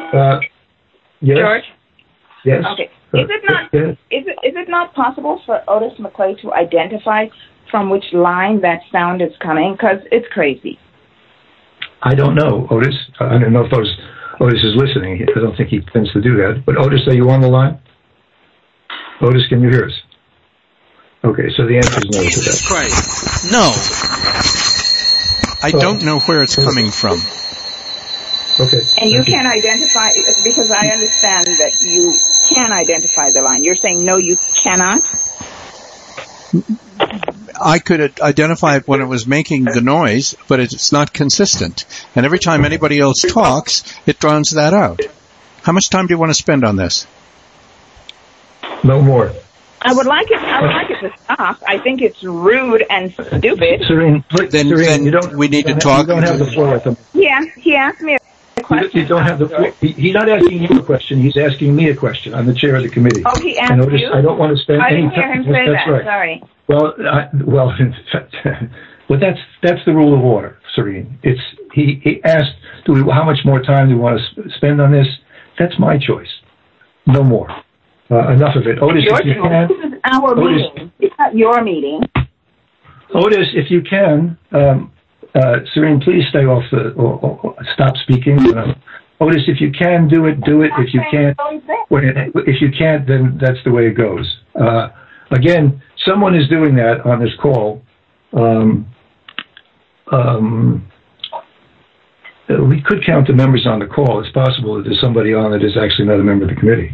Yes. George? Yes. Okay. Is it not possible for Otis McClay to identify from which line that sound is coming? Because it's crazy. I don't know, Otis. I don't know if Otis is listening. I don't think he tends to do that. But Otis, are you on the line? Otis, can you hear us? Okay, so the answer is no to that. Jesus Christ. No. I don't know where it's coming from. Okay. And you can identify, because I understand that you can identify the line. You're saying no, you cannot? I could identify it when it was making the noise, but it's not consistent. And every time anybody else talks, it drowns that out. How much time do you want to spend on this? No more. I would like it to stop. I think it's rude and stupid. Serene, then we need to talk. You don't have the floor at the moment. Yeah, he asked me a question. You don't have the floor. He's not asking you a question. He's asking me a question. I'm the chair of the committee. Oh, he asked Notice, you? I don't want to spend I any didn't hear time. him say That's that. right. Sorry. Well, in fact, well, that's the rule of order, Serene. He asked, how much more time do we want to spend on this? That's my choice. No more. Enough of it. Otis, if you can. This is our meeting. It's not your meeting. Otis, if you can, Serene, please stay off or stop speaking. Otis, if you can do it, do it. If you can't, then that's the way it goes. Again, someone is doing that on this call. We could count the members on the call. It's possible that there's somebody on that is actually not a member of the committee.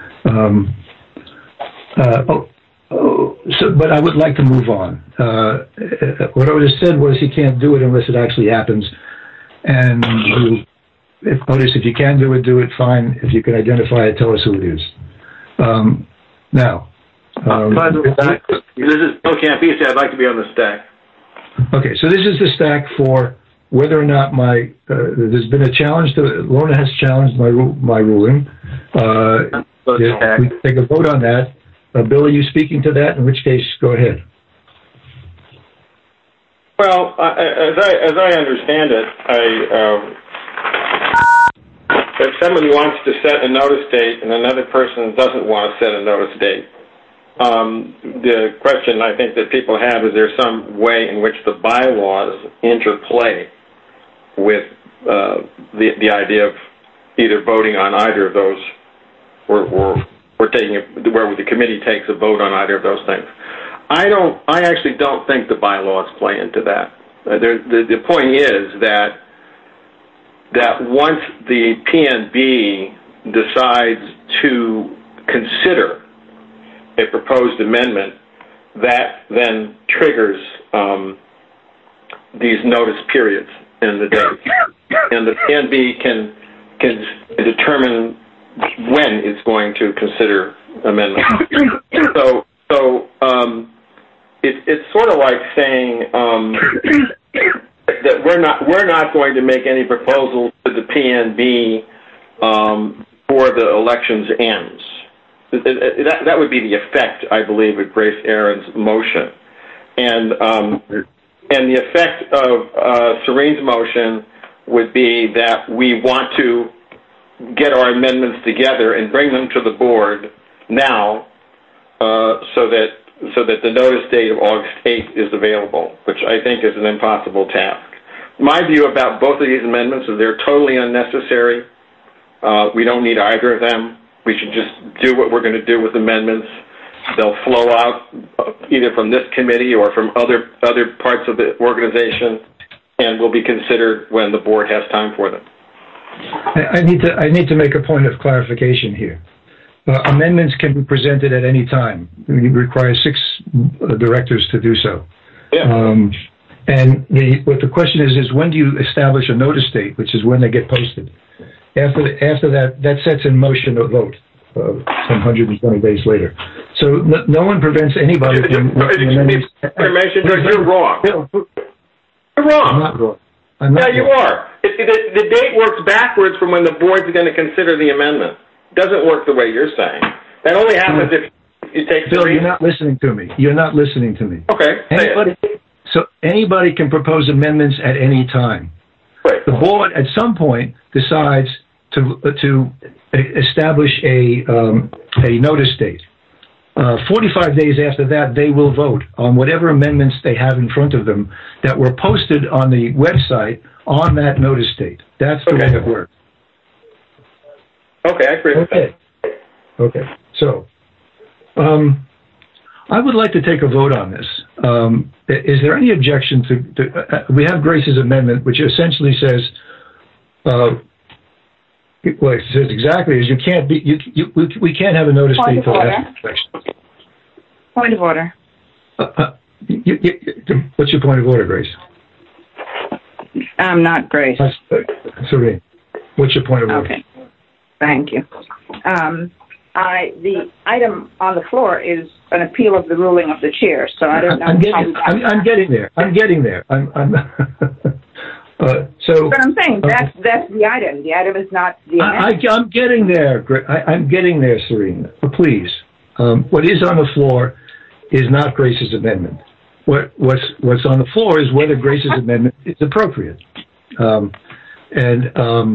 But I would like to move on. What Otis said was he can't do it unless it actually happens. And Otis, if you can do it, fine. If you can identify it, tell us who it is. Now. This is Bill Campisi. I'd like to be on the stack. Okay, so this is the stack for whether or not there's been a challenge. Lorna has challenged my ruling. We take a vote on that. Bill, are you speaking to that? In which case, go ahead. Well, as I understand it, if somebody wants to set a notice date and another person doesn't want to set a notice date, the question I think that people have is there some way in which the bylaws interplay with the idea of either voting on either of those or taking where the committee takes a vote on either of those things. I actually don't think the bylaws play into that. The point is that once the PNB decides to consider a proposed amendment, that then triggers these notice periods in the day, and the PNB can determine when it's going to consider amendments. So it's sort of like saying that we're not going to make any proposals to the PNB before the elections ends. That would be the effect, I believe, of Grace Aaron's motion, and the effect of Serene's motion would be that we want to get our amendments together and bring them to the board now, so that the notice date of August 8th is available, which I think is an impossible task. My view about both of these amendments is they're totally unnecessary. We don't need either of them. We should just do what we're going to do with amendments. They'll flow out either from this committee or from other parts of the organization, and will be considered when the board has time for them. I need to make a point of clarification here. Amendments can be presented at any time. It requires 6 directors to do so. Yeah. What the question is when do you establish a notice date, which is when they get posted? After that sets in motion a vote some 120 days later. So no one prevents anybody from... You're wrong. You're wrong. I'm not wrong. You are. The date works backwards from when the board's going to consider the amendment. It doesn't work the way you're saying. That only happens if you take... Bill, you're not listening to me. You're not listening to me. Okay. So anybody can propose amendments at any time. Right. The board, at some point, decides to establish a notice date. 45 days after that, they will vote on whatever amendments they have in front of them that were posted on the website on that notice date. That's the way it works. Okay, I agree with that. Okay. So, I would like to take a vote on this. Is there any objection to we have Grace's amendment, which essentially says, well, it says exactly as you can't be, we can't have a notice date until after the election. Point of order. What's your point of order, Grace? I'm not Grace. Serene, what's your point of order? Okay. Thank you. The item on the floor is an appeal of the ruling of the chair, so I don't know. I'm getting there. So, but I'm saying that's the item. The item is not the amendment. I'm getting there. I'm getting there, Serene. Please. What is on the floor is not Grace's amendment. What's on the floor is whether Grace's amendment is appropriate. And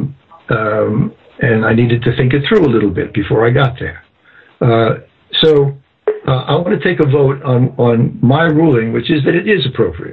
I needed to think it through a little bit before I got there. So I want to take a vote on my ruling, which is that it is appropriate.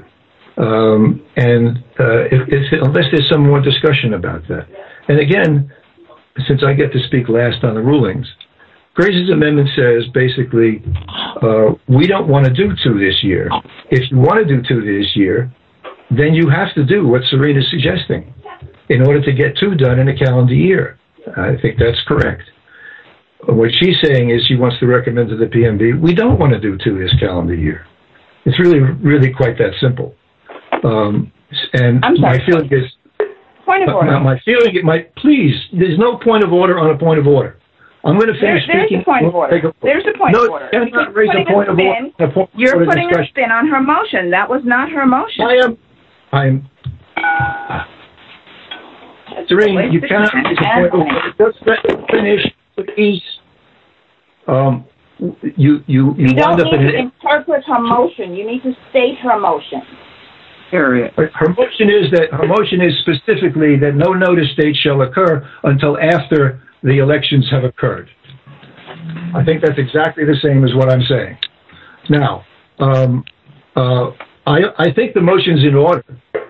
Unless there's some more discussion about that. And again, since I get to speak last on the rulings, Grace's amendment says basically, we don't want to do 2 this year. If you want to do 2 this year, then you have to do what Serene is suggesting in order to get 2 done in a calendar year. I think that's correct. What she's saying is she wants to recommend to the PMB, we don't want to do 2 this calendar year. It's really quite that simple. And my feeling is, point of order. My feeling, please, there's no point of order on a point of order. I'm going to finish speaking. There's a point of order. There's a point of order. You're putting a spin on her motion. That was not her motion. Serene, you cannot raise a point of order. Just let me finish, please. You don't need to interpret her motion. You need to state her motion. Period. Her motion is specifically that no notice date shall occur until after the elections have occurred. I think that's exactly the same as what I'm saying. Now, I think the motion's in order.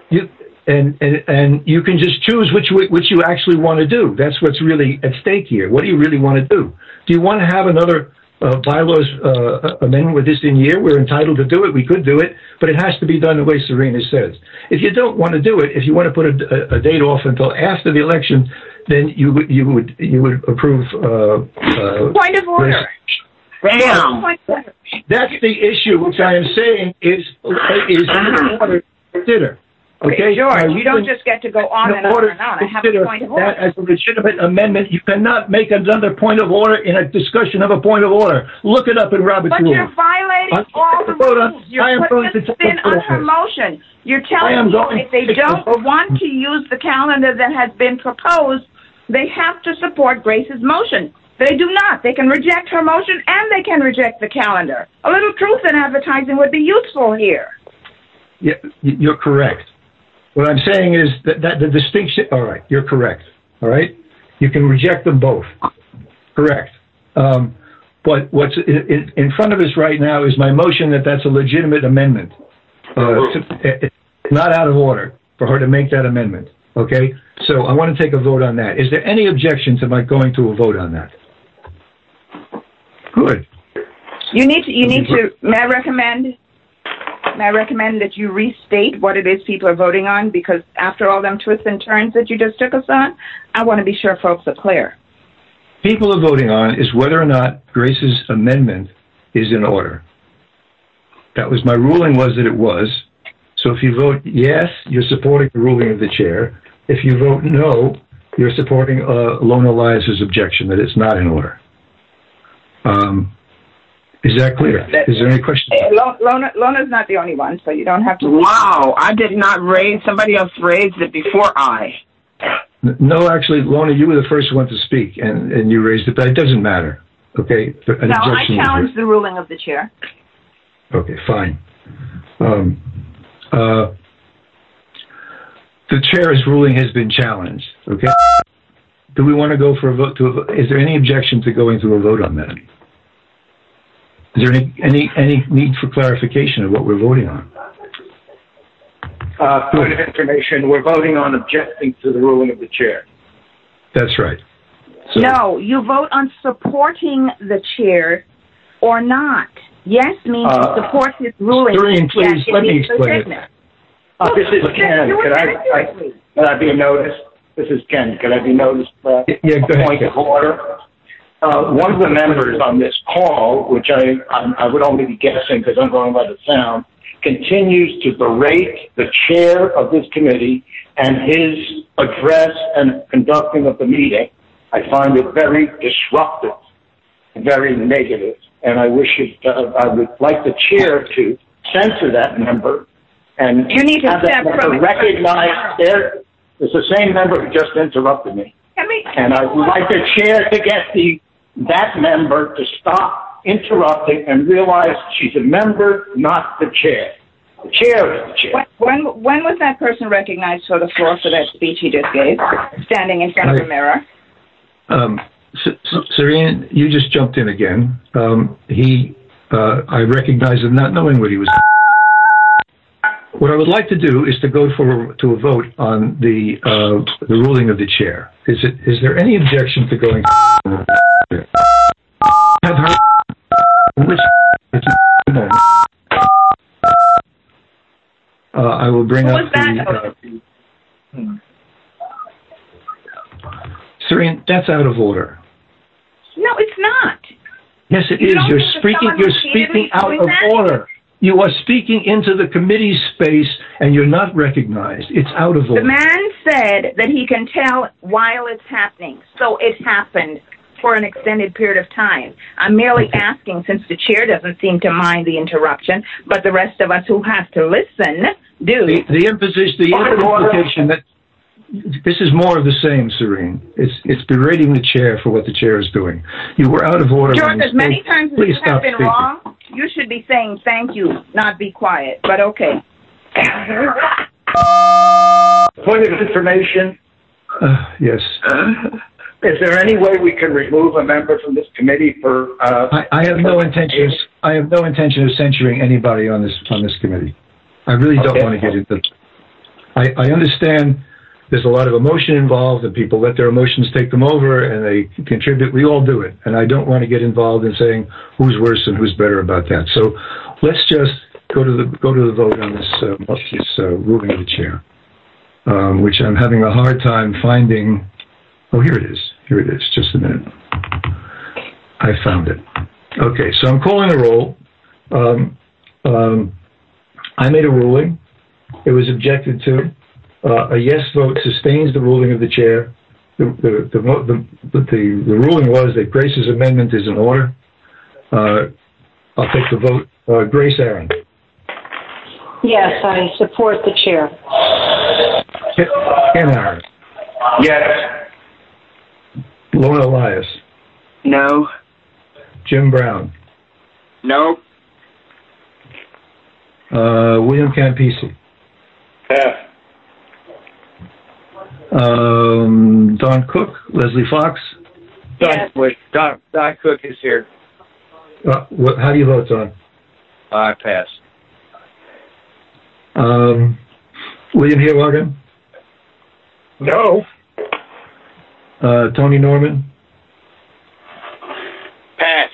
And you can just choose which you actually want to do. That's what's really at stake here. What do you really want to do? Do you want to have another bylaws amendment with this in year? We're entitled to do it. We could do it, but it has to be done the way Serena says. If you don't want to do it, if you want to put a date off until after the election, then you would approve. Point of order. Bam. That's the issue, which I am saying is in order to consider. Okay, George, you don't just get to go on and on and on. I have a point of order. That as a legitimate amendment, you cannot make another point of order in a discussion of a point of order. Look it up in Robert's rules. But you're violating all the rules. You're putting a spin on her motion. You're telling me if they don't want to use the calendar that has been proposed, they have to support Grace's motion. They do not. They can reject her motion and they can reject the calendar. A little truth in advertising would be useful here. Yeah, you're correct. What I'm saying is that the distinction, all right, you're correct, all right? You can reject them both, correct. But what's in front of us right now is my motion that's a legitimate amendment. It's not out of order for her to make that amendment, okay? So I want to take a vote on that. Is there any objection to my going to a vote on that? Good. You need to, may I recommend that you restate what it is people are voting on, because after all them twists and turns that you just took us on, I want to be sure folks are clear. People are voting on is whether or not Grace's amendment is in order. That was my ruling, was that it was. So if you vote yes, you're supporting the ruling of the chair. If you vote no, you're supporting Lona Elias's objection that it's not in order. Is that clear? Is there any question? Lona's not the only one, so you don't have to. Wow, I did not raise. Somebody else raised it before I. No, actually, Lona, you were the first one to speak, and you raised it, but it doesn't matter. Okay? No, I challenge the ruling of the chair. Okay, fine. The chair's ruling has been challenged, okay? do we want to go for a vote? Is there any objection to going to a vote on that? Is there any need for clarification of what we're voting on? Point of information, we're voting on objecting to the ruling of the chair. That's right. So, no, you vote on supporting the chair or not. Yes means to support his ruling. Doreen, please, let me explain it. This is Ken. Could I be noticed? This is Ken. Could I be noticed? Yeah, go ahead. Point of order. One of the members on this call, which I would only be guessing because I'm going by the sound, continues to berate the chair of this committee and his address and conducting of the meeting. I find it very disruptive, very negative, and I wish I would like the chair to censor that member and you need to have that member recognize it's the same member who just interrupted me. And I would like the chair to get that member to stop interrupting and realize she's a member, not the chair. The chair is the chair. When was that person recognized for the floor for that speech he just gave, standing in front of the mirror? Serene, you just jumped in again. I recognize him not knowing what he was. What I would like to do is to go to a vote on the ruling of the chair. Is there any objection to going? Have heard. I will bring up Serene, that's out of order. No, it's not. Yes, it is. You're speaking out of order. You are speaking into the committee space, and you're not recognized. It's out of order. The man said that he can tell while it's happening, so it happened for an extended period of time. I'm merely asking, since the chair doesn't seem to mind the interruption, but the rest of us who have to listen do. The implication that this is more of the same, Serene. It's berating the chair for what the chair is doing. You were out of order. George, as many times as you have been wrong, you should be saying thank you, not be quiet. But okay. Point of information. Yes. Is there any way we can remove a member from this committee for? I have no intention. I have no intention of censuring anybody on this committee. I really don't want to get into. I understand. There's a lot of emotion involved, and people let their emotions take them over, and they contribute. We all do it, and I don't want to get involved in saying who's worse and who's better about that. So let's just go to the vote on this ruling of the chair, which I'm having a hard time finding. Oh, here it is. Here it is. Just a minute. I found it. Okay, so I'm calling a roll. I made a ruling. It was objected to. A yes vote sustains the ruling of the chair. The ruling was that Grace's amendment is in order. I'll take the vote. Grace Aaron. Yes, I support the chair. Ken Aaron. Yes. Lona Elias. No. Jim Brown. No. William Campisi. Pass. Don Cook, Leslie Fox. Yes. Don Cook is here. How do you vote, Don? I pass. William Heerwagen? No. Tony Norman? Pass.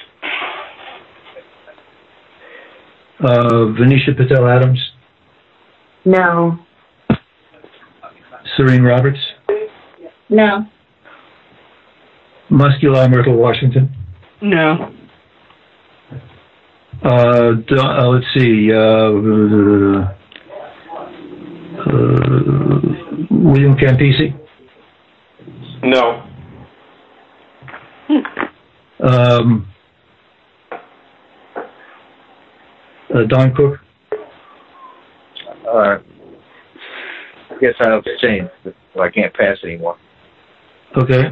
Venetia Patel Adams? No. Serene Roberts? No. Muscular Myrtle Washington? No. Let's see. William Campisi? No. Don Cook? I guess I'll abstain. I can't pass anymore. Okay.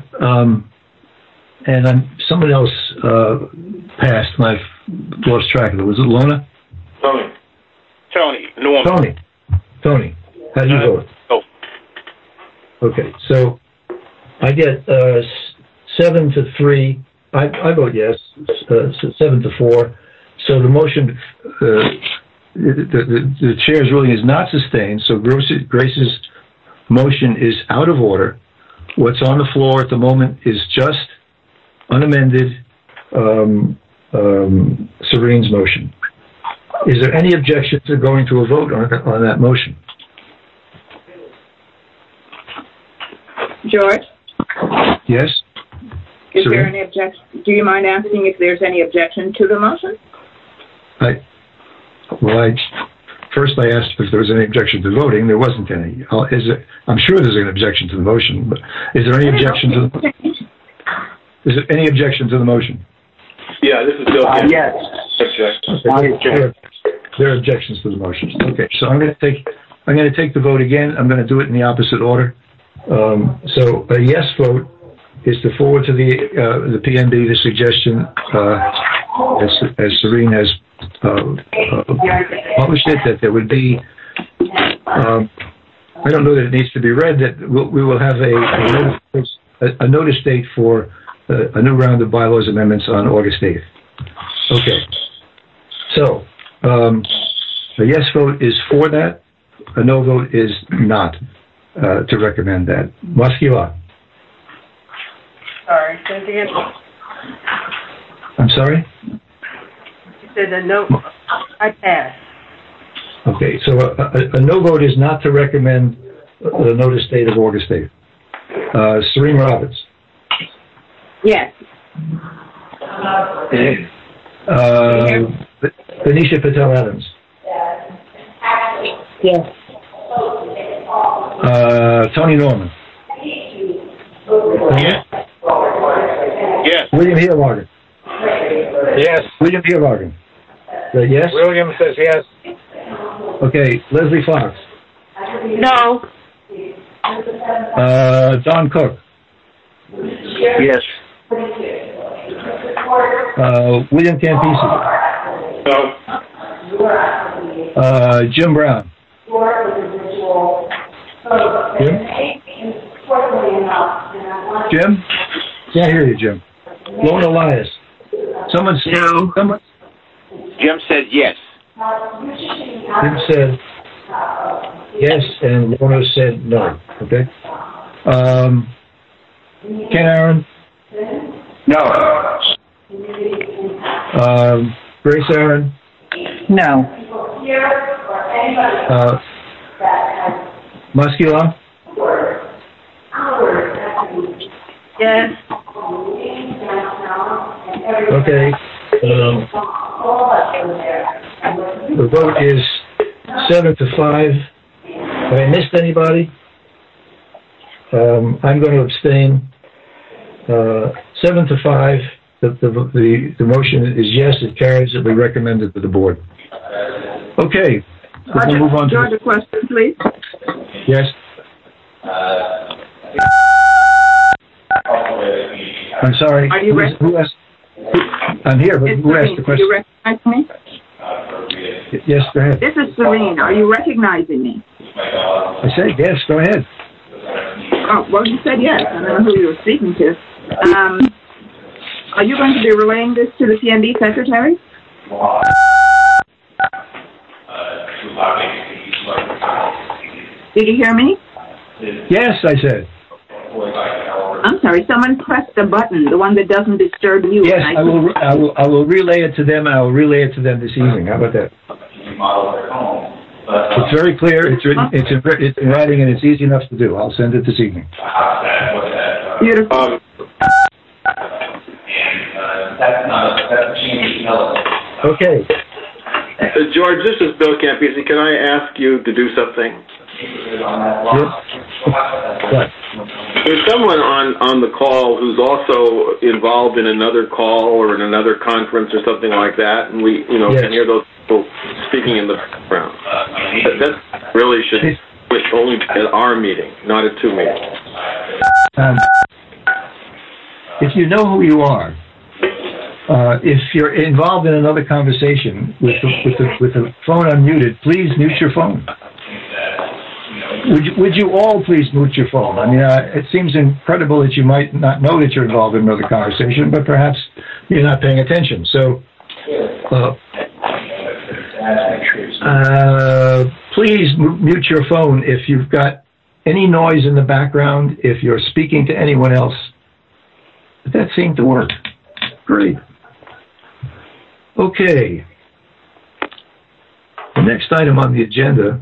And someone else passed, and I've lost track of it. Was it Lona? Tony. Norman. Tony. How do you vote? No. Okay. So I get 7-3. I vote yes. 7-4. So the motion, the chair's ruling is not sustained. So Grace's motion is out of order. What's on the floor at the moment is just unamended Serene's motion. Is there any objection to going to a vote on that motion? George? Yes? Is there any objection? Do you mind asking if there's any objection to the motion? First I asked if there was any objection to voting. There wasn't any. I'm sure there's an objection to the motion, but is there any objection to the motion? Is there any objection to the motion? Yeah, this is Bill. Yes. There are objections to the motion. Okay, so I'm going to take the vote again. I'm going to do it in the opposite order. So a yes vote is to forward to the PNB the suggestion as Serene has published it, that there would be. I don't know that it needs to be read. That we will have a notice date for a new round of bylaws amendments on August 8th. Okay. So a yes vote is for that. A no vote is not to recommend that. Moskila. Sorry, say it again. I'm sorry? You said a no. I pass. Okay, so a no vote is not to recommend the notice date of August 8th. Serene Roberts. Yes. Venetia Patel Adams. Yes. Tony Norman. Yes. Yes. William Heerwagen. Yes. William Heerwagen. Yes? William says yes. Okay, Leslie Fox. No. Don Cook. Yes. William Campisi. No. Jim Brown. Jim? Jim? Can't hear you, Jim. Lone Elias. Someone said no. Jim said yes. Jim said yes, and Lorna said no. Okay. Ken Aaron? No. Grace Aaron? No. Moskila? Yes. Okay. The vote is 7-5. Have I missed anybody? I'm going to abstain. 7-5. The motion is yes. It carries. It will be recommended to the board. Okay. We'll move on to George, a question, please. Yes. I'm sorry. Are you ready? Who asked? I'm here, but who asked the question? Do you recognize me? Yes, go ahead. This is Serene. Are you recognizing me? I said yes. Go ahead. Oh, well, you said yes. I don't know who you were speaking to. Are you going to be relaying this to the PNB secretary? Did you hear me? Yes, I said. I'm sorry. Someone pressed the button, the one that doesn't disturb you. Yes, I will relay it to them. I will relay it to them this evening. How about that? It's very clear. It's written. It's in writing, and it's easy enough to do. I'll send it this evening. Beautiful. Okay. George, this is Bill Campisi. Can I ask you to do something? Yes. What? There's someone on the call who's also involved in another call or in another conference or something like that, and we, yes. can hear those people speaking in the background. That really should only be at our meeting, not at two meetings. If you know who you are, if you're involved in another conversation with the phone unmuted, please mute your phone. Would you all please mute your phone? I mean, it seems incredible that you might not know that you're involved in another conversation, but perhaps you're not paying attention. So, please mute your phone if you've got any noise in the background, if you're speaking to anyone else. But that seemed to work. Great. Okay. The next item on the agenda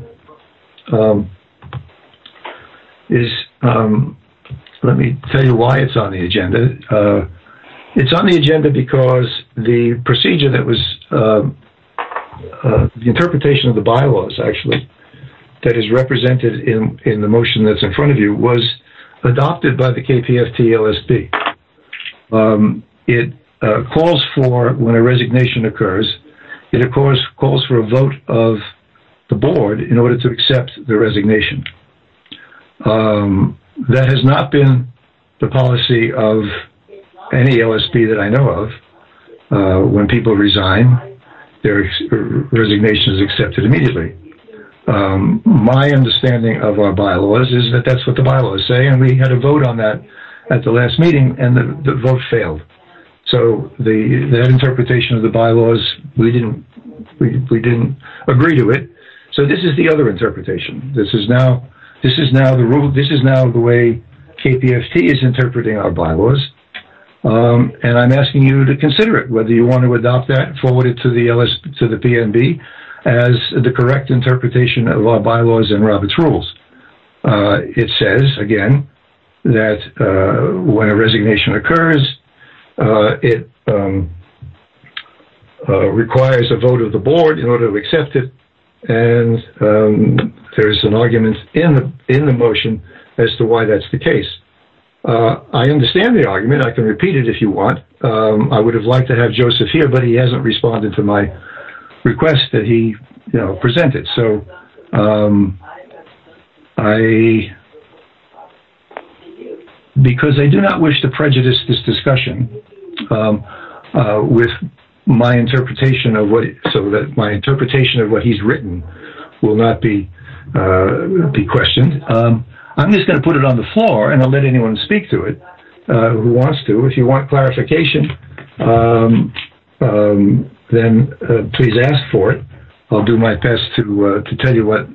is, let me tell you why it's on the agenda. It's on the agenda because the procedure that was, the interpretation of the bylaws, actually, that is represented in the motion that's in front of you was adopted by the KPFT-LSB. It calls for, when a resignation occurs, it of course calls for a vote of the board in order to accept the resignation. That has not been the policy of any LSB that I know of. When people resign, their resignation is accepted immediately. My understanding of our bylaws is that that's what the bylaws say, and we had a vote on that at the last meeting, and the vote failed. So that interpretation of the bylaws, we didn't agree to it. So this is the other interpretation. This is now the rule. This is now the way KPFT is interpreting our bylaws, and I'm asking you to consider it, whether you want to adopt that, forward it to the PNB as the correct interpretation of our bylaws and Robert's rules. It says again that when a resignation occurs, it requires a vote of the board in order to accept it, and there's an argument in the motion as to why that's the case. I understand the argument. I can repeat it if you want. I would have liked to have Joseph here, but he hasn't responded to my request that he, presented. So because I do not wish to prejudice this discussion with my interpretation of so that my interpretation of what he's written will not be questioned. I'm just going to put it on the floor, and I'll let anyone speak to it who wants to. If you want clarification, then please ask for it. I'll do my best to tell you what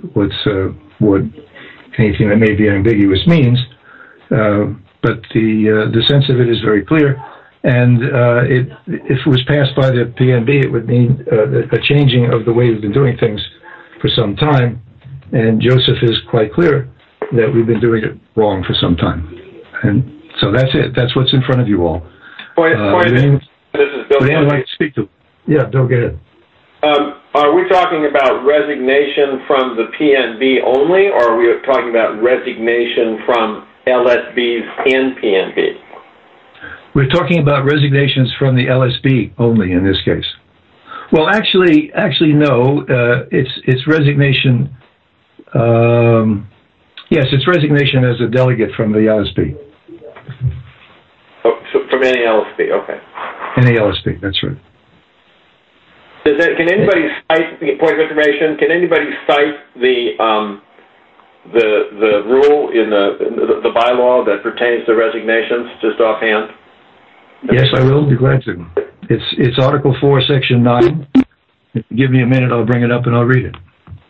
anything that may be ambiguous means. But the sense of it is very clear, and if it was passed by the PNB, it would mean a changing of the way we've been doing things for some time. And Joseph is quite clear that we've been doing it wrong for some time. And so that's it. That's what's in front of you all. This is Bill. Would anyone like to speak to? Yeah, Bill, go ahead. Are we talking about resignation from the PNB only, or are we talking about resignation from LSBs in PNB? We're talking about resignations from the LSB only in this case. Well, actually, no. It's resignation. Yes, it's resignation as a delegate from the LSB. Oh, so from any LSB, okay. Any LSB, that's right. Can anybody cite, point of information, can anybody cite the rule in the bylaw that pertains to resignations, just offhand? Yes, I will. Be glad to. It's Article 4, Section 9. If you give me a minute, I'll bring it up and I'll read it.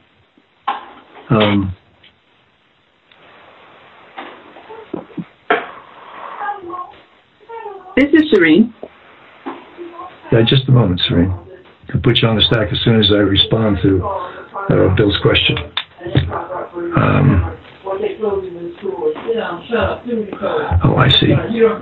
This is Serene. Yeah, just a moment, Serene. I'll put you on the stack as soon as I respond to Bill's question. Oh, I see.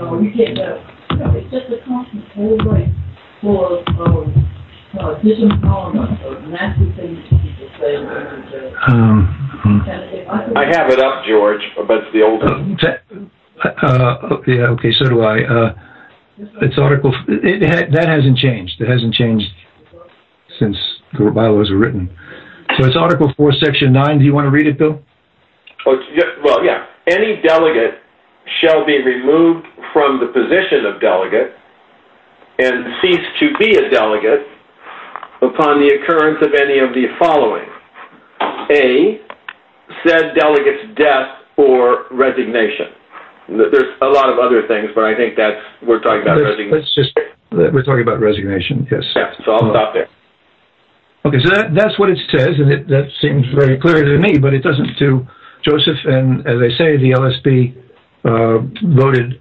I have it up, George, but it's the old one. Yeah, okay, so do I. It's Article... that hasn't changed. It hasn't changed since the bylaws were written. So it's Article 4, Section 9. Do you want to read it, Bill? Well, yeah. Any delegate shall be removed from the position of delegate and cease to be a delegate upon the occurrence of any of the following. A, said delegate's death or resignation. There's a lot of other things, but I think we're talking about resignation. We're talking about resignation, yes. Yeah, so I'll stop there. Okay, so that's what it says, and that seems very clear to me, but it doesn't to Joseph. And as I say, the LSP voted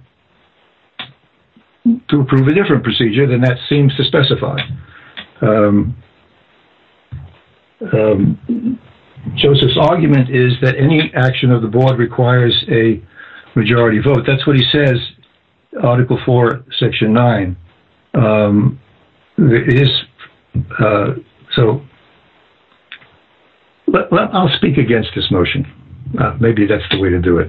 to approve a different procedure than that seems to specify. Joseph's argument is that any action of the board requires a majority vote. That's what he says, Article 4, Section 9. So I'll speak against this motion. Maybe that's the way to do it.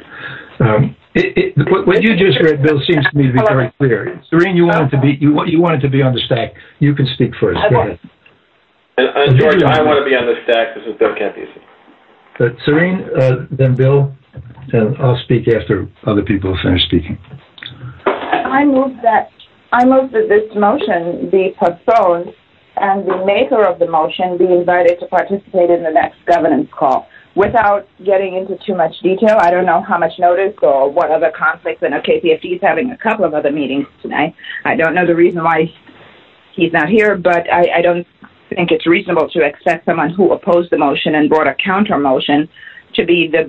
What you just read, Bill, seems to me to be very clear. Serene, you wanted to be on the stack. You can speak first. Go ahead. And George, I want to be on the stack. This is Bill Campisi. But Serene, then Bill, and I'll speak after other people have finished speaking. I move that this motion be postponed and the maker of the motion be invited to participate in the next governance call. Without getting into too much detail, I don't know how much notice or what other conflicts. I know KPFD is having a couple of other meetings tonight. I don't know the reason why he's not here, but I don't think it's reasonable to expect someone who opposed the motion and brought a counter motion to be the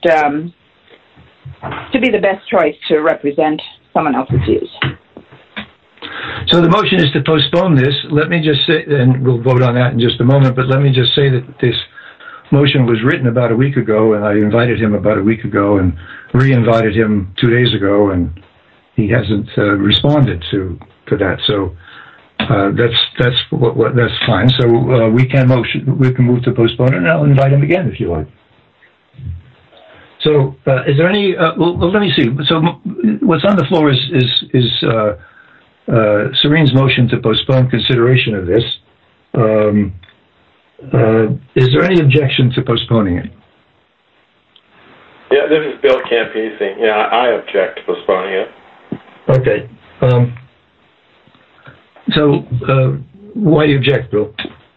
best choice to represent someone else's views. So the motion is to postpone this. Let me just say, and we'll vote on that in just a moment, but let me just say that this motion was written about a week ago, and I invited him about a week ago and re-invited him 2 days ago, and he hasn't responded to that. So that's fine. So we can move to postpone it, and I'll invite him again if you like. So is there any? Well, let me see. So what's on the floor is Serene's motion to postpone consideration of this. Is there any objection to postponing it? Yeah, this is Bill Campisi. Yeah, I object to postponing it. Okay. So why do you object, Bill?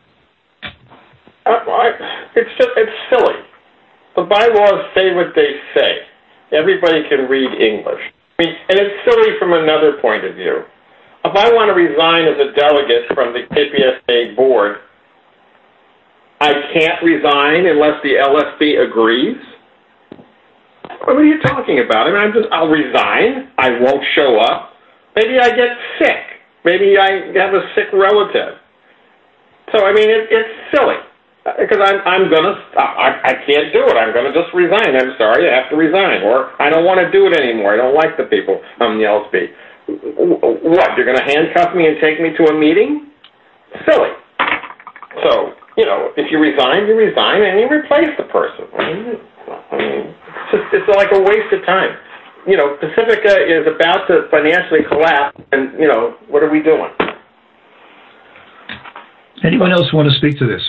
It's silly. The bylaws say what they say. Everybody can read English. I mean, and it's silly from another point of view. If I want to resign as a delegate from the KPSA board, I can't resign unless the LSB agrees? What are you talking about? I mean, I'll resign. I won't show up. Maybe I get sick. Maybe I have a sick relative. So, I mean, it's silly. Because I can't do it. I'm going to just resign. I'm sorry, I have to resign. Or I don't want to do it anymore. I don't like the people on the LSB. What, you're going to handcuff me and take me to a meeting? Silly. So, if you resign, and you replace the person. I mean, it's like a waste of time. Pacifica is about to financially collapse, and, what are we doing? Anyone else want to speak to this?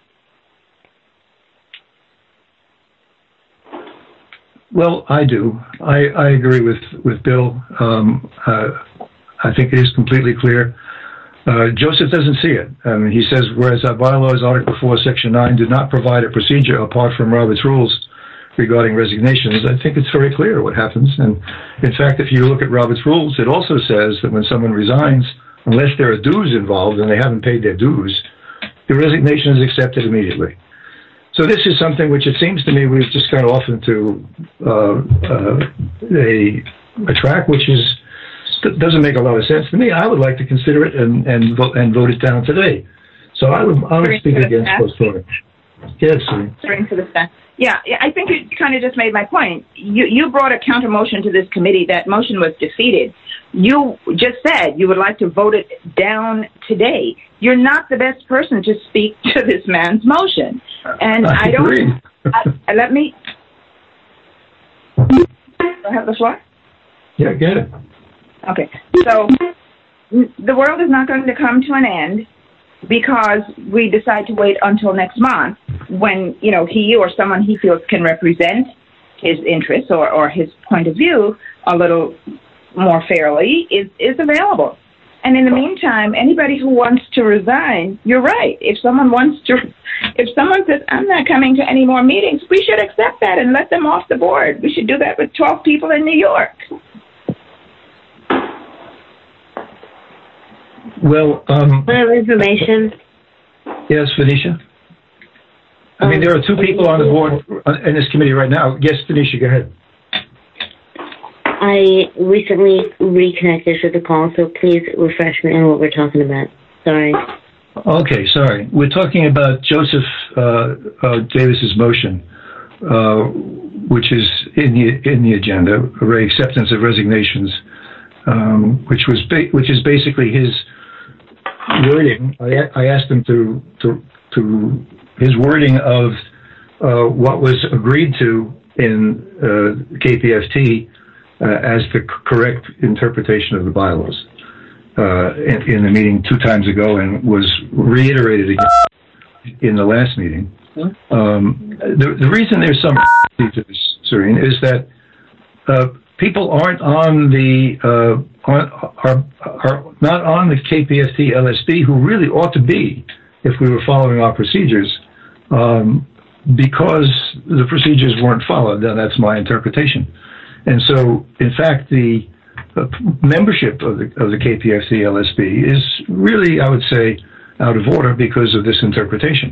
Well, I do. I agree with Bill. I think it is completely clear. Joseph doesn't see it. He says, whereas our bylaws, Article 4, Section 9, do not provide a procedure apart from Robert's rules regarding resignations, I think it's very clear what happens. And in fact, if you look at Robert's rules, it also says that when someone resigns, unless there are dues involved and they haven't paid their dues, the resignation is accepted immediately. So this is something which it seems to me we've just got off into a track which doesn't make a lot of sense to me. I would like to consider it and vote it down today. So I would speak against postponing. Yes, yeah, I think you kind of just made my point. You brought a counter motion to this committee. That motion was defeated. You just said you would like to vote it down today. You're not the best person to speak to this man's motion. And I don't agree. Let me have the floor? Yeah, get it. Okay. So the world is not going to come to an end because we decide to wait until next month when, he or someone he feels can represent his interests or his point of view a little more fairly is available. And in the meantime, anybody who wants to resign, you're right. If someone says, I'm not coming to any more meetings, we should accept that and let them off the board. We should do that with 12 people in New York. Well, information. Yes, Phoenicia? I mean, there are two people on the board in this committee right now. Yes, Phoenicia, go ahead. I recently reconnected to the call, so please refresh me on what we're talking about. Sorry. Okay, sorry. We're talking about Joseph Davis's motion, which is in the agenda, acceptance of resignations, which is basically his wording. I asked him to his wording of what was agreed to in KPFT as the correct interpretation of the bylaws in the meeting 2 times ago, and was reiterated again in the last meeting. The reason there's some to this, Serene, is that people aren't on the are not on the KPFT LSB who really ought to be if we were following our procedures, because the procedures weren't followed. Now, that's my interpretation. And so, in fact, the membership of the KPFT LSB is really, I would say, out of order because of this interpretation.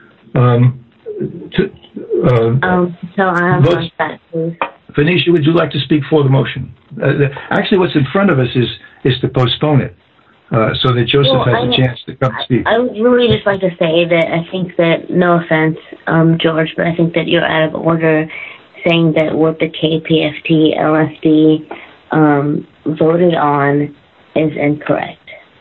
So I have that, please. Phoenicia, would you like to speak for the motion? Actually, what's in front of us is to postpone it so that Joseph has a chance to come speak. I would really just like to say that I think that, no offense, George, but I think that you're out of order saying that what the KPFT LSD voted on is incorrect.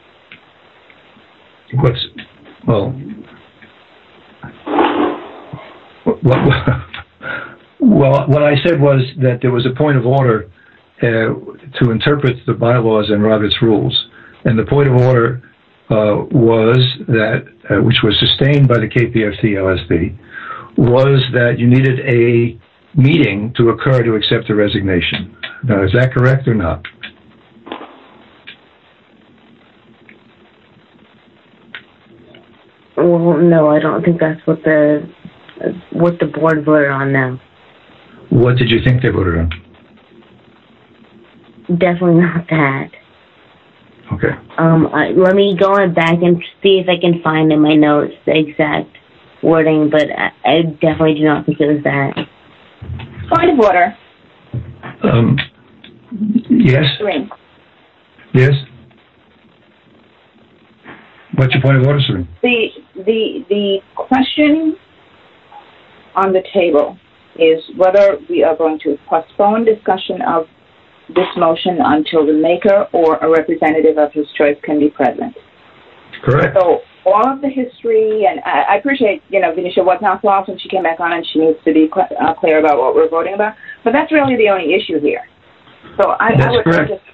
Well, what I said was that there was a point of order to interpret the bylaws and Robert's rules, and the point of order was that, which was sustained by the KPFT LSB, was that you needed a meeting to occur to accept a resignation. Now, is that correct or not? Well, no, I don't think that's what the board voted on now. What did you think they voted on? Definitely not that. Okay. Let me go back and see if I can find in my notes the exact wording, but I definitely do not think it was that. Point of order. Yes. Serene. Yes. What's your point of order, Serene? The question on the table is whether we are going to postpone discussion of this motion until the maker or a representative of his choice can be present. Correct. So all of the history, and I appreciate, Venetia was not so often she came back on and she needs to be clear about what we're voting about, but that's really the only issue here. So I would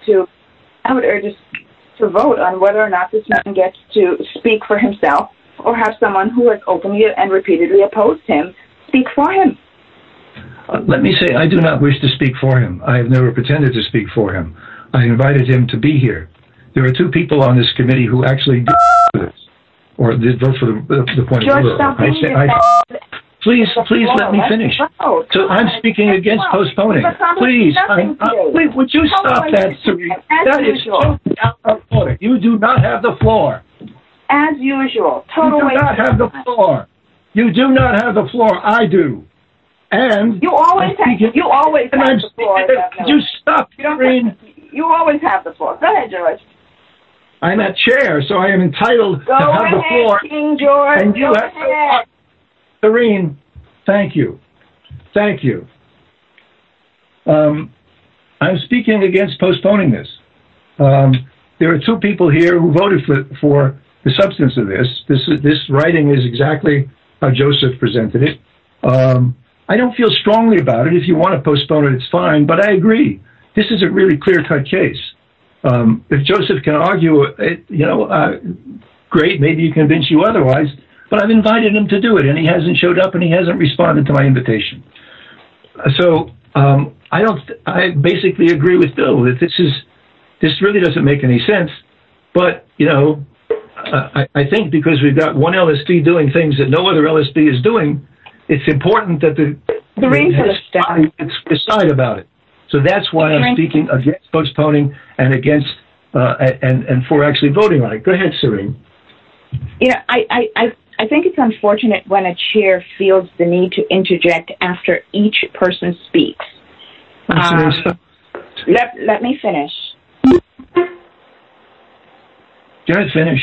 urge us to vote on whether or not this man gets to speak for himself or have someone who has openly and repeatedly opposed him speak for him. Let me say, I do not wish to speak for him. I have never pretended to speak for him. I invited him to be here. There are 2 people on this committee who actually did this, or did vote for the point of order. Please let me finish. So I'm speaking against postponing. Please, wait, would you stop that, Serene? That is totally out of order. You do not have the floor. As usual. You do not have the floor. You do not have the floor. I do. And you always have the floor. Could you stop, Serene? You always have the floor. Go ahead, George. I'm at chair, so I am entitled to have the floor. King George. And you have to. Serene, thank you. Thank you. I'm speaking against postponing this. There are 2 people here who voted for the substance of this. This writing is exactly how Joseph presented it. I don't feel strongly about it. If you want to postpone it, it's fine. But I agree. This is a really clear-cut case. If Joseph can argue it, great. Maybe he convince you otherwise. But I've invited him to do it, and he hasn't showed up, and he hasn't responded to my invitation. So I basically agree with Bill that this really doesn't make any sense. But, I think because we've got one LSP doing things that no other LSP is doing, it's important that the decide about it. So that's why I'm speaking against postponing and against and for actually voting on it. Go ahead, Serene. I think it's unfortunate when a chair feels the need to interject after each person speaks. Let me finish. Go ahead, finish.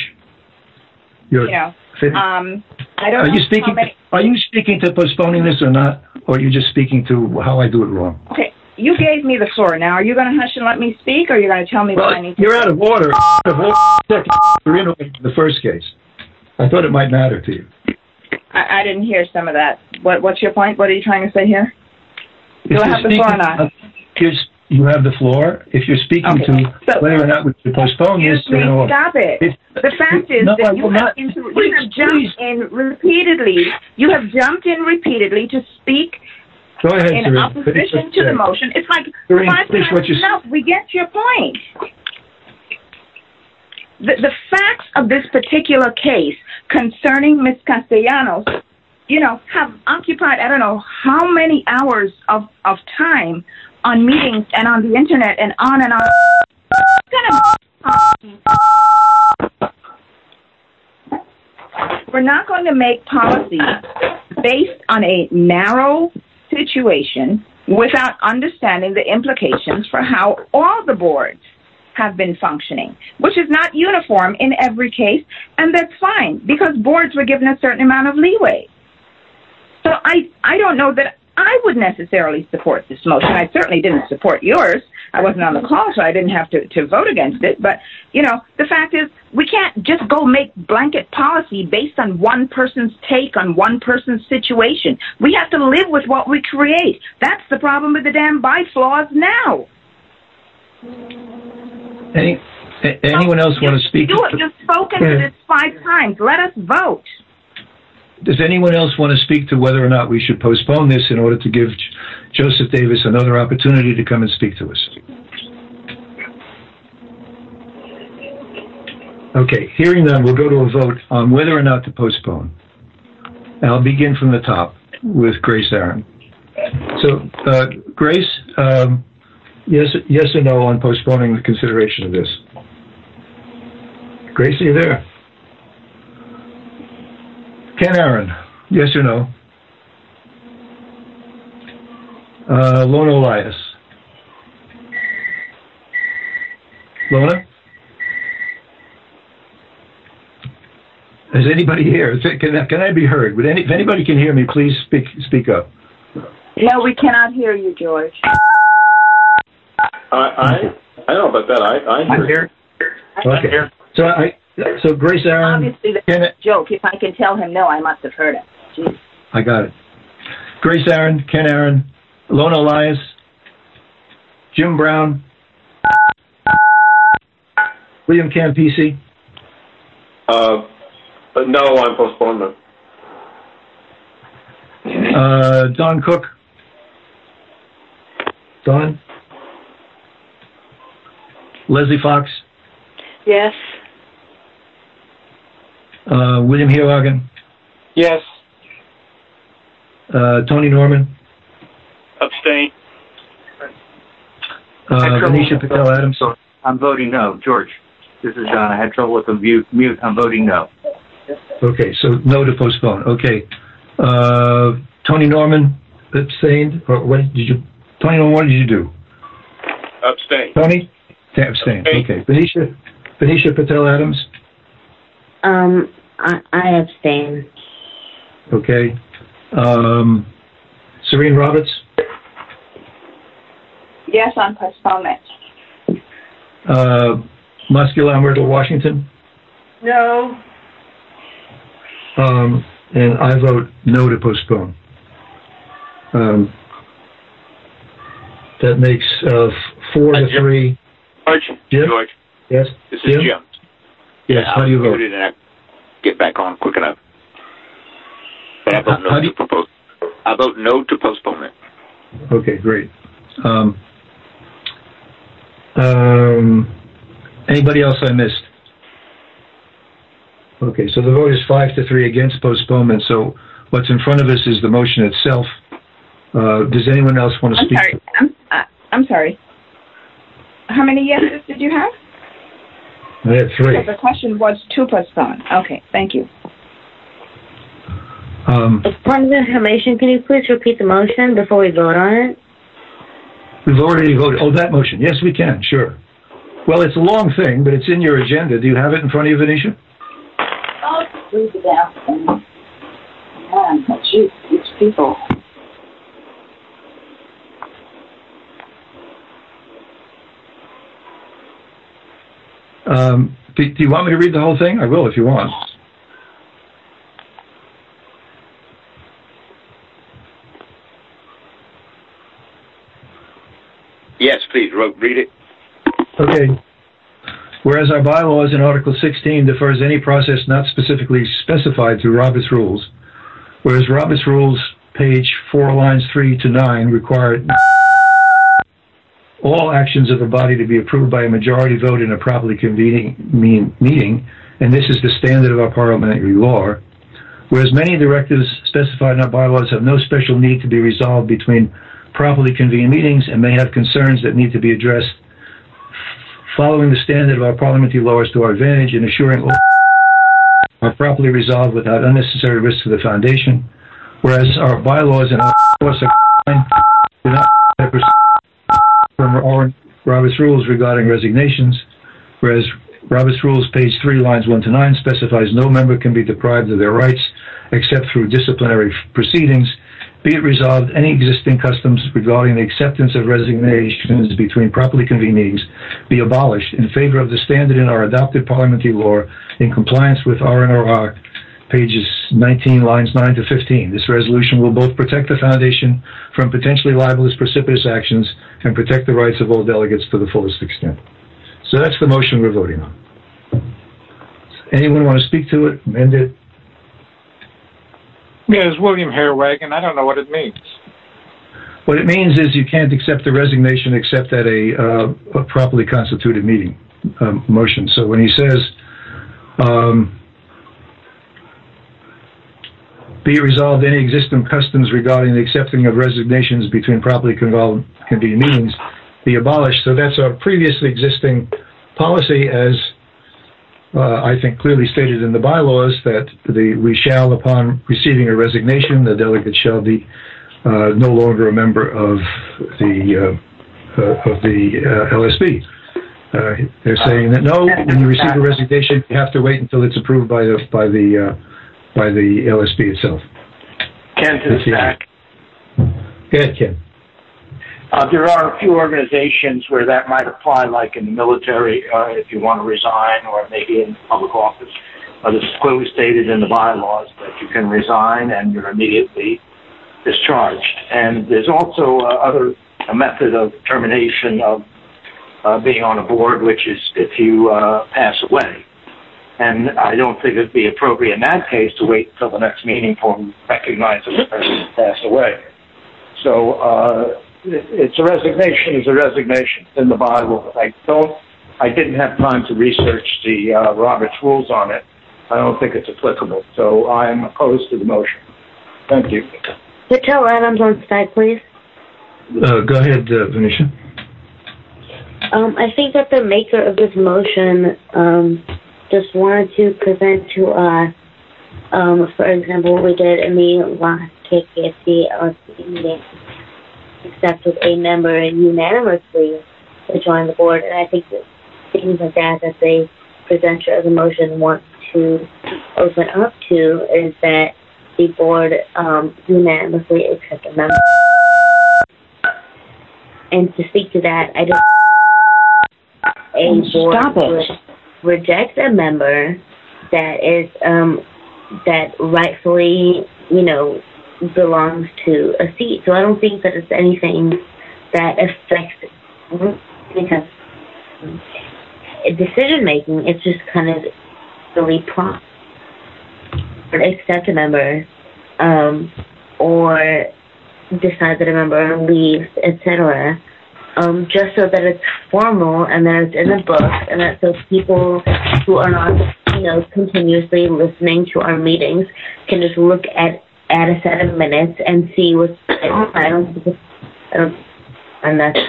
I don't. Are you speaking to postponing this or not, or are you just speaking to how I do it wrong? Okay, you gave me the floor. Now, are you going to hush and let me speak, or are you going to tell me what I need to You're say? out of order. You're in the first case. I thought it might matter to you. I didn't hear some of that. What's your point? What are you trying to say here? Do I have the floor or not? You have the floor. If you're speaking to whether or not we should postpone this, stop it. The fact is that you have jumped in repeatedly. You have jumped in repeatedly to speak Go ahead, in opposition to the motion. It's like 5 minutes enough. We get your point. The facts of this particular case concerning Ms. Castellanos, have occupied, I don't know how many hours of time on meetings and on the internet and on and on. We're not going to make policy based on a narrow situation without understanding the implications for how all the boards have been functioning, which is not uniform in every case, and that's fine because boards were given a certain amount of leeway. So I don't know that I would necessarily support this motion. I certainly didn't support yours. I wasn't on the call, so I didn't have to vote against it. But, the fact is we can't just go make blanket policy based on one person's take on one person's situation. We have to live with what we create. That's the problem with the damn bylaws now. Anyone else want to speak? You've spoken to this 5 times. Let us vote. Does anyone else want to speak to whether or not we should postpone this in order to give Joseph Davis another opportunity to come and speak to us? Okay, hearing none, we'll go to a vote on whether or not to postpone. And I'll begin from the top with Grace Aaron. So, Grace, yes or no on postponing the consideration of this? Grace, are you there? Ken Aaron, yes or no? Lona Elias. Lona? Is anybody here? Can I be heard? If anybody can hear me, please speak up. No, we cannot hear you, George. I don't know about that. I hear. Okay. Here. So Grace Aaron. Obviously, that's a joke. If I can tell him no, I must have heard it. Jeez. I got it. Grace Aaron, Ken Aaron, Lona Elias, Jim Brown, William Campisi. No on postponement. Don Cook. Don. Leslie Fox. Yes. William Heerwagen. Yes. Tony Norman. Abstain. Venetia Patel Adams. So I'm voting no. George, this is John. I had trouble with the mute. I'm voting no. Okay, so no to postpone. Okay. Tony Norman abstained. Or what did you? Tony Norman, what did you do? Abstain. Tony? Abstain. Okay. Venetia Patel Adams. I abstain. Okay. Serene Roberts. Yes, on postponement. Muscular Myrtle Washington. No. And I vote no to postpone. That makes 4 to 3. George. Yes. This is Jim. Yes. How do you vote? And I get back on quick enough. But I vote no to propose. I vote no to postponement. Okay, great. Anybody else I missed? Okay, so the vote is 5-3 against postponement. So what's in front of us is the motion itself. Does anyone else want to speak? I'm sorry. How many yeses did you have? I had 3. So the question was to postpone. Okay, thank you. As part of the information, can you please repeat the motion before we vote on it? We've already voted. Oh, that motion. Yes, we can. Sure. Well, it's a long thing, but it's in your agenda. Do you have it in front of you, Venetia? I'll read it out. Man, geez, these people. Do you want me to read the whole thing? I will if you want. Yes, please, read it. Okay. Whereas our bylaws in Article 16 defers any process not specifically specified through Robert's Rules, whereas Robert's Rules, page 4, lines 3 to 9, require all actions of a body to be approved by a majority vote in a properly convening meeting, and this is the standard of our parliamentary law, whereas many directives specified in our bylaws have no special need to be resolved between properly convened meetings and may have concerns that need to be addressed. Following the standard of our parliamentary law is to our advantage in assuring all are properly resolved without unnecessary risk to the foundation, whereas our bylaws and our course do not from Robert's Rules regarding resignations, whereas Robert's Rules, page 3, lines 1 to 9, specifies no member can be deprived of their rights except through disciplinary proceedings. Be it resolved, any existing customs regarding the acceptance of resignations between properly convened meetings be abolished in favor of the standard in our adopted parliamentary law in compliance with RNRR, pages 19, lines 9 to 15. This resolution will both protect the foundation from potentially libelous precipitous actions and protect the rights of all delegates to the fullest extent. So that's the motion we're voting on. Anyone want to speak to it, amend it? Yeah, it's William Hairwagon. I don't know what it means. What it means is you can't accept the resignation except at a properly constituted meeting motion. So when he says, be it resolved, any existing customs regarding the accepting of resignations between properly convened meetings be abolished. So that's our previously existing policy, as I think clearly stated in the bylaws, that we shall, upon receiving a resignation, the delegate shall be no longer a member of the LSB. They're saying that no, when you receive a resignation, you have to wait until it's approved by the LSB itself. Ken, to the back. Go ahead, Ken. There are a few organizations where that might apply, like in the military, if you want to resign, or maybe in public office. It's clearly stated in the bylaws that you can resign and you're immediately discharged. And there's also a method of termination of being on a board, which is if you pass away. And I don't think it'd be appropriate in that case to wait until the next meeting for them to recognize that the person has passed away. So it's a resignation is a resignation in the bylaws. I didn't have time to research the Robert's Rules on it. I don't think it's applicable. So I'm opposed to the motion. Thank you. Tell Adams on side, please. Go ahead, Venetia. I think that the maker of this motion just wanted to present to us, for example, what we did in the last KPFT LSB meeting, accepted a member unanimously to join the board, and I think that things like that the presenter of the motion wants to open up to is that the board unanimously accept a member. And to speak to that, I don't a board would reject a member that is that rightfully, belongs to a seat. So I don't think that it's anything that affects decision making. It's just kind of really prompt or accept a member, or decide that a member leaves, etc. Just so that it's formal and that it's in the book, and that so people who are not continuously listening to our meetings can just look at a set of minutes and see what's. And that's.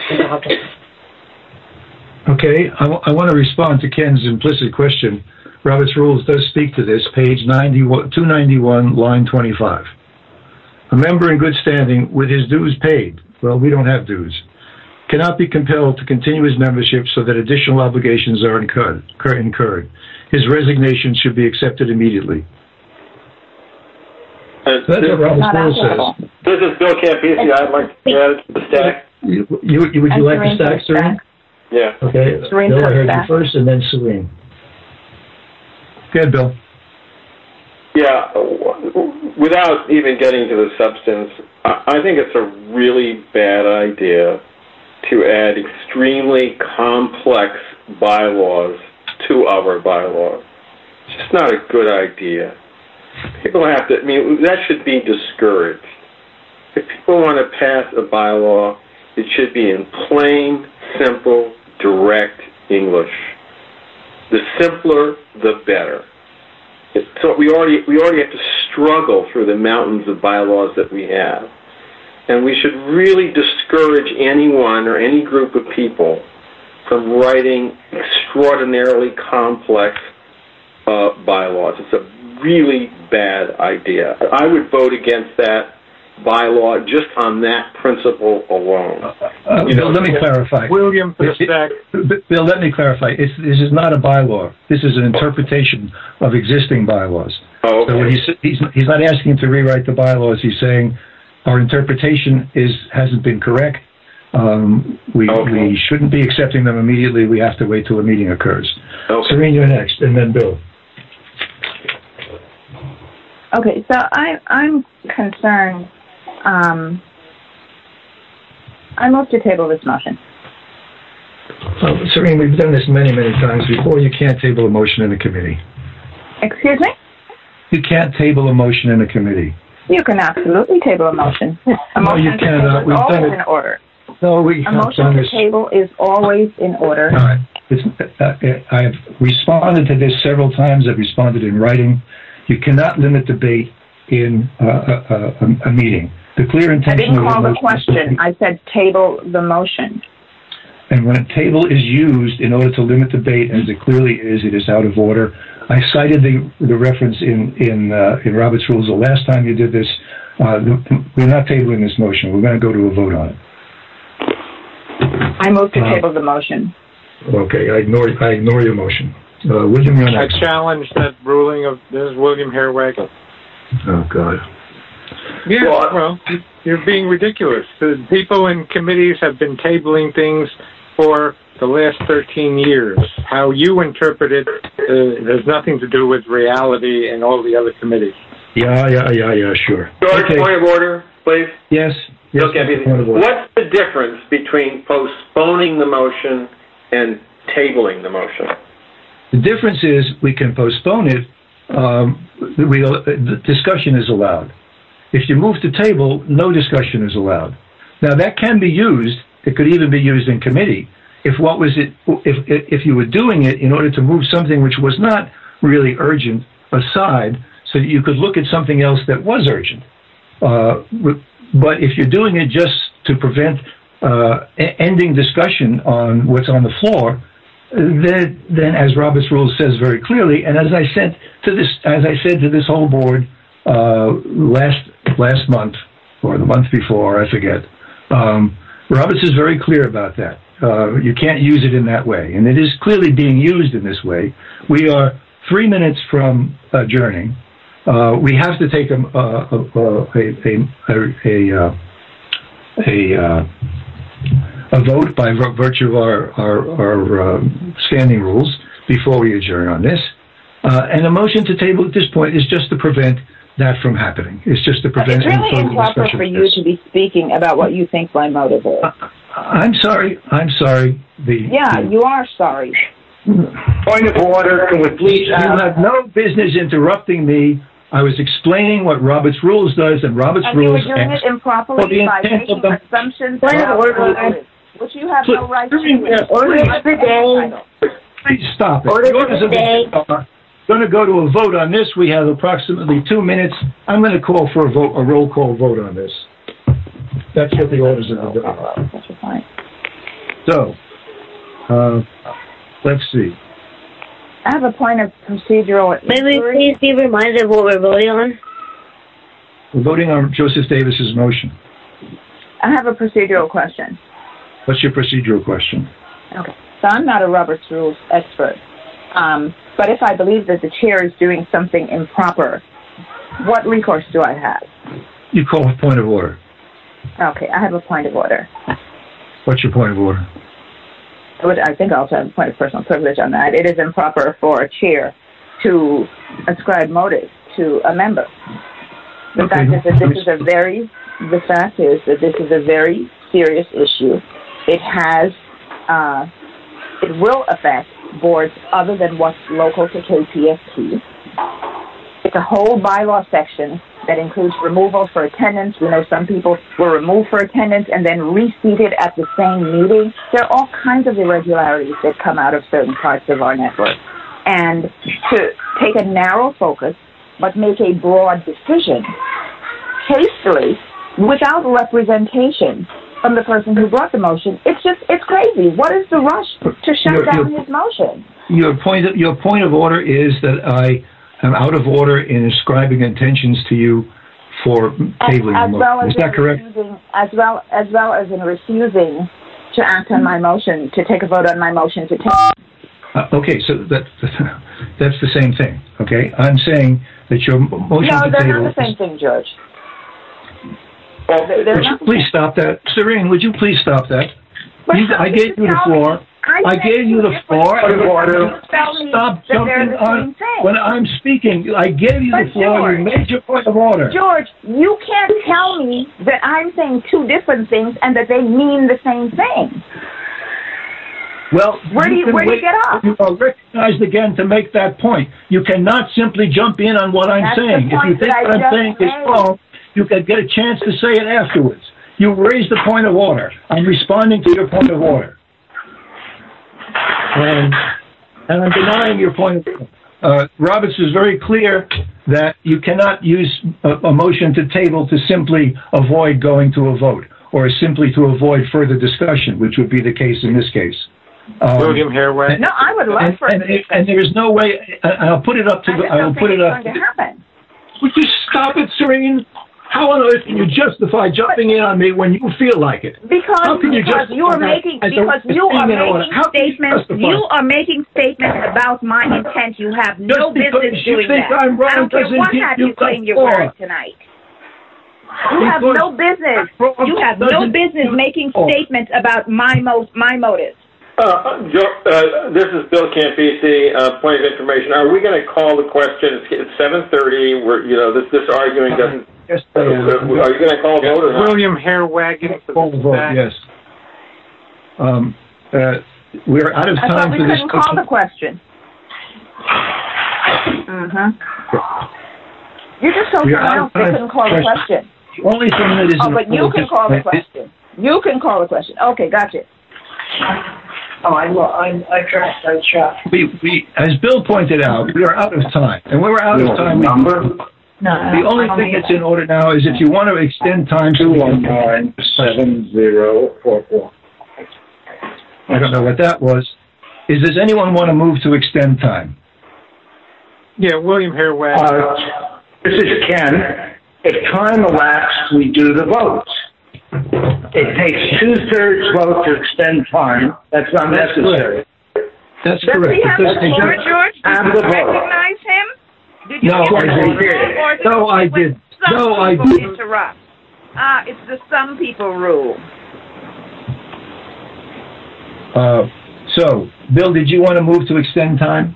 Okay, I want to respond to Ken's implicit question. Robert's Rules does speak to this, page 291, line 25. A member in good standing with his dues paid, well, we don't have dues, cannot be compelled to continue his membership so that additional obligations are incurred. His resignation should be accepted immediately. That's what Robert's Rules says. This is Bill Campisi. I'd like to add it to the stack. Would you like the stack, Serene? Yeah. Okay, Serene, Bill, I heard you first, and then Serene. Go ahead, Bill. Yeah, without even getting to the substance, I think it's a really bad idea to add extremely complex bylaws to our bylaws. It's just not a good idea. People have to, that should be discouraged. If people want to pass a bylaw, it should be in plain, simple, direct English. The simpler, the better. So we already have to struggle through the mountains of bylaws that we have. And we should really discourage anyone or any group of people from writing extraordinarily complex bylaws. It's a really bad idea. I would vote against that bylaw just on that principle alone. Bill, let me clarify. William, for the stack. Bill, let me clarify. This is not a bylaw. This is an interpretation of existing bylaws. Oh, okay. So when he's not asking to rewrite the bylaws. He's saying our interpretation hasn't been correct. We shouldn't be accepting them immediately. We have to wait till a meeting occurs. Okay. Serene, you're next, and then Bill. Okay, so I'm concerned. I move to table this motion. Serene, we've done this many, many times before. You can't table a motion in a committee. Excuse me? You can't table a motion in a committee. You can absolutely table a motion. No, you cannot. We've done it. In order. No, we a motion to table is always in order. All right. I have responded to this several times. I've responded in writing. You cannot limit debate in a meeting. The clear intention. I didn't call the question. I said table the motion. And when a table is used in order to limit debate, as it clearly is, it is out of order. I cited the reference in Robert's Rules the last time you did this. We're not tabling this motion. We're going to go to a vote on it. I move to table the motion. Okay, I ignore your motion. William, you're next. I challenge that ruling of this is William Herweg. Oh God. Yeah, well, you're being ridiculous. The people in committees have been tabling things for the last 13 years. How you interpret it has nothing to do with reality and all the other committees. Yeah, sure. George, point of order, please. Yes. Okay. What's the difference between postponing the motion and tabling the motion? The difference is we can postpone it. The discussion is allowed. If you move to table, no discussion is allowed. Now that can be used. It could even be used in committee. If you were doing it in order to move something which was not really urgent aside, so that you could look at something else that was urgent. But if you're doing it just to prevent ending discussion on what's on the floor, then as Robert's Rules says very clearly, and as I said to this whole board last month or the month before, I forget. Roberts is very clear about that. You can't use it in that way, and it is clearly being used in this way. We are 3 minutes from adjourning. We have to take a vote by virtue of our standing rules before we adjourn on this. And a motion to table at this point is just to prevent that from happening. It's just to prevent. It's really improper for you to be speaking about what you think my motive is. I'm sorry. You are sorry. Point of order. Can we please? You have no business interrupting me. I was explaining what Robert's Rules does, and Robert's Rules. And you were doing it improperly by making assumptions which you have no right to. Order of the day. Please stop it. Order of the day. going to go to a vote on this. We have approximately 2 minutes. I'm going to call for a roll call vote on this. That's what the orders are. So, let's see. I have a point of procedural. May we please be reminded of what we're voting on? We're voting on Joseph Davis's motion. I have a procedural question. What's your procedural question? Okay. So I'm not a Robert's Rules expert. But if I believe that the chair is doing something improper, what recourse do I have? You call a point of order. Okay, I have a point of order. What's your point of order? I think I also have a point of personal privilege on that. It is improper for a chair to ascribe motive to a member. The fact is that this is a very serious issue. It will affect boards other than what's local to KPFT. It's a whole bylaw section that includes removal for attendance. We know some people were removed for attendance and then reseated at the same meeting. There are all kinds of irregularities that come out of certain parts of our network. And to take a narrow focus but make a broad decision hastily without representation from the person who brought the motion, it's crazy. What is the rush to shut down his motion? Your point of order is that I am out of order in ascribing intentions to you for tabling the motion. Is that correct? As well as in refusing to act on my motion, to take a vote on my motion to table. Okay, so that's the same thing. Okay, I'm saying that your motion to table. No, they're not the same thing, George. Would you please stop that? Serene, would you please stop that? I gave you the floor. I gave you the floor. Stop jumping on when I'm speaking. I gave you the floor. You made your point of order. George, you can't tell me that I'm saying two different things and that they mean the same thing. Well, where do you get off? You are recognized again to make that point. You cannot simply jump in on what I'm saying. If you think what I'm saying is wrong, you can get a chance to say it afterwards. You raised the point of order. I'm responding to your point of order. And I'm denying your point of order. Roberts is very clear that you cannot use a motion to table to simply avoid going to a vote or simply to avoid further discussion, which would be the case in this case. William Harewood. No, I would love for it. And there's no way. I'll put it up to. I'll put it up. Would you stop it, Serene? How on earth can you justify jumping in on me when you feel like it? Because you are making statements. You are making statements about my intent. You have no business doing that. I'm wrong, I don't care what hat you claim you're wearing tonight. You have no business. You have no business making statements about my motives. This is Bill Campisi. Point of information: are we going to call the question? It's 7:30. This arguing doesn't. Yes, are you going to call a vote or not? William Harewagon. Call the vote. Yes. We're out of time for this. I thought we couldn't call the question. You just told someone else they couldn't call the question. The only thing that is. But you can call the question. You can call the question. Okay, gotcha. Oh, I tracked that shot. We, as Bill pointed out, we are out of time, and when we're out of time, the only thing that's in order now is if you want to extend time to 219-7044. I don't know what that was. Does anyone want to move to extend time? Yeah, William Harewood. This is Ken. If time elapsed, we do the votes. It takes 2/3 vote to extend time. That's not necessary. That's correct. Does he have the floor, George? Did you recognize him? Did you No, I did. No, I did. Interrupt. It's the some people rule. So, Bill, did you want to move to extend time?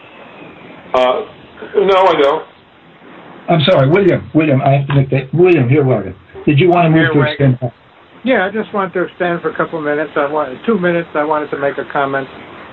No, I don't. I'm sorry, William, I have to make that. William, here, William. Did you want to move to extend time? Yeah, I just want to extend for a couple of minutes. 2 minutes. I wanted to make a comment.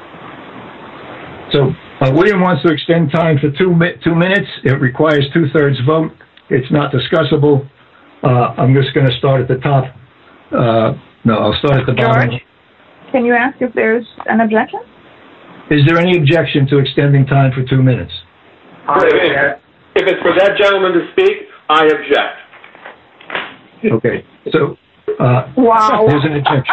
So, William wants to extend time for 2 minutes. It requires 2/3 vote. It's not discussable. I'm just going to start at the top. I'll start at the bottom. George, can you ask if there's an objection? Is there any objection to extending time for 2 minutes? If it's for that gentleman to speak, I object. Okay, so wow. There's an objection.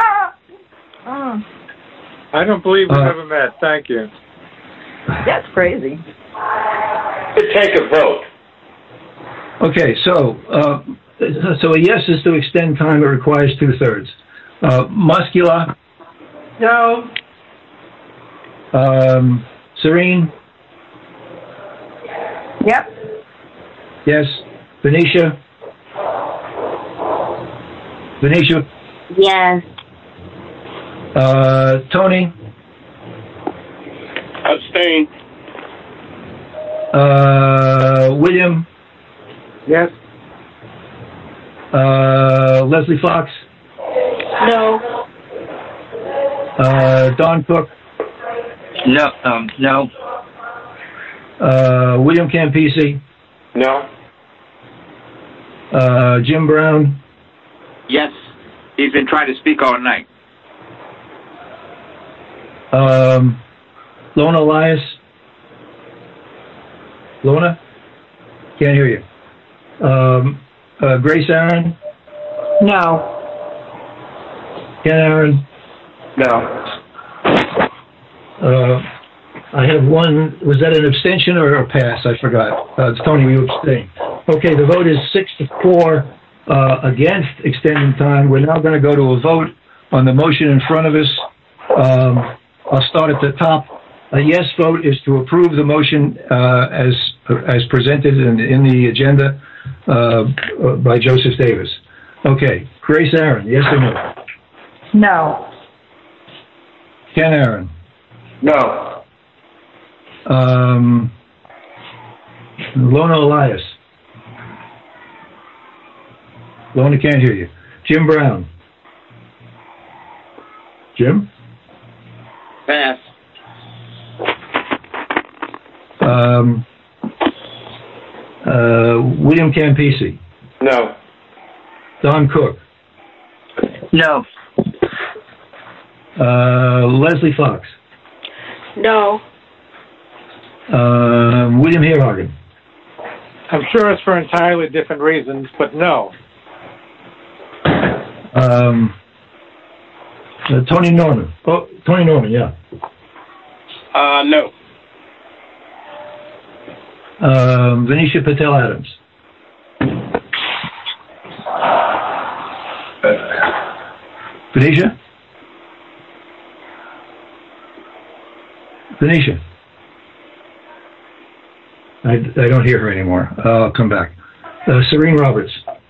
I don't believe we've ever met. Thank you. That's crazy. Take a vote. Okay, so a yes is to extend time. It requires 2/3. Muscula? No. Serene? Yep. Yes. Venetia? Venetia? Yes. Tony? Abstain. William? Yes. Leslie Fox? No. Don Cook? No. No. William Campisi? No. Jim Brown? Yes. He's been trying to speak all night. Lona Elias? Lona? Can't hear you. Grace Aaron? No. Ken Aaron? No. I have one. Was that an abstention or a pass? I forgot. It's Tony, you abstain. Okay, the vote is 6-4 against extending time. We're now going to go to a vote on the motion in front of us. I'll start at the top. A yes vote is to approve the motion as presented in the agenda by Joseph Davis. Okay, Grace Aaron, yes or no? No. Ken Aaron? No. Lona Elias? Lona can't hear you. Jim Brown? Jim? Pass. William Campisi? No. Don Cook? No. Leslie Fox? No. William Heerhagen? I'm sure it's for entirely different reasons, but no. Tony Norman? Oh, Tony Norman, yeah. No. Venetia Patel Adams? Venetia? Venetia? I don't hear her anymore. I'll come back. Serene Roberts?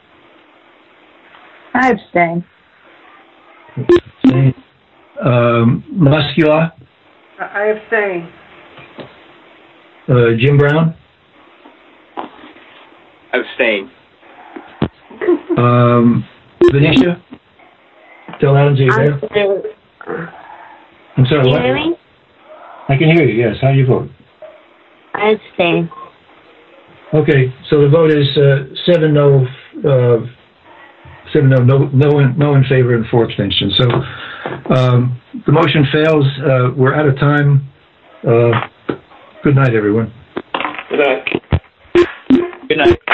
I abstain. Muscula? I abstain. Jim Brown? Abstain. Venetia? Tell Adams, are you there? I'm sorry, Can you what? hear me? I can hear you, yes. How do you vote? I abstain. Okay, so the vote is 7 no, no in favor and 4 abstentions. So the motion fails. We're out of time. Good night, everyone. Good night. Good night.